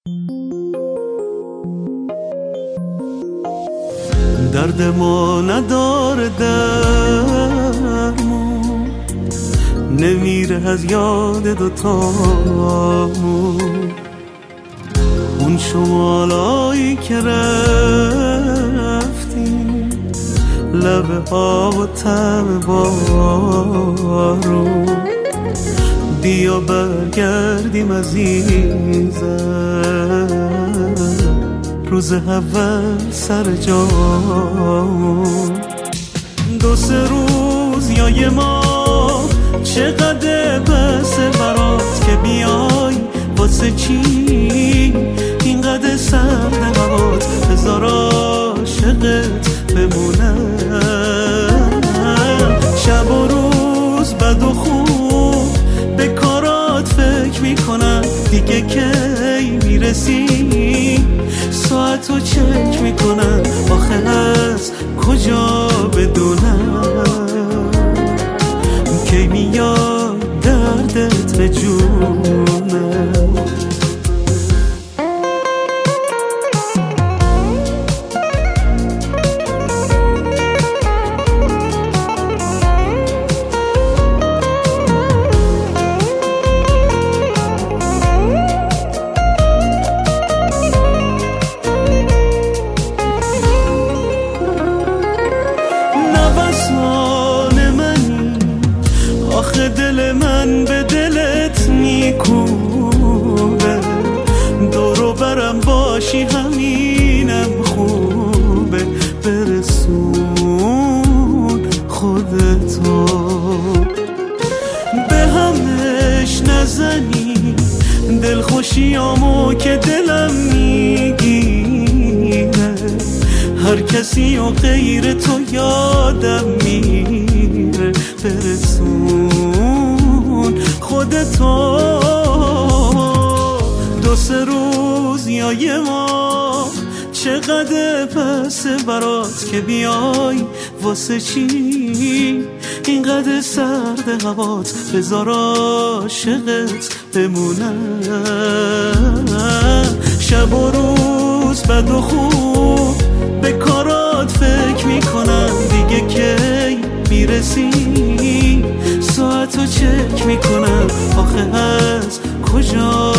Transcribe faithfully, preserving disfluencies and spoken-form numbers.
درد ما نداره درمون، نمیره از یاد دوتامون. اون شمالایی که رفتیم، لبه ها و طعم بارون، بیا برگردیم عزیزم، روز اول سر جامون. دو سه روز یا یه ماه چقدر بسه برات که بیای، واسه چی اینقدر سرد هوات، هزار عاشقت بمونم. شب و روز بد و خوب به کارات فکر میکنم، دیگه کی میرسی ساعتو چک میکنم، آخه از کجا بدونم کی میاد دردت به جونم. آخه دل من به دلت میکوبه، دورو برم باشی همینم خوبه. برسون خودتو به همش نزنی، دل خوشیامو که دلم میگیره، هر کسی و غیر تو یادم میره. برسون خودتو دو سه روز یا یه ماه چقدر پسه برات که بیای، واسه چی اینقدر سرد هوات، بذار عاشقت بمونم. شب و روز بد و خوب به کارات فکر میکنم، دیگه کی میرسی ساعتو چک میکنم، آخه از کجا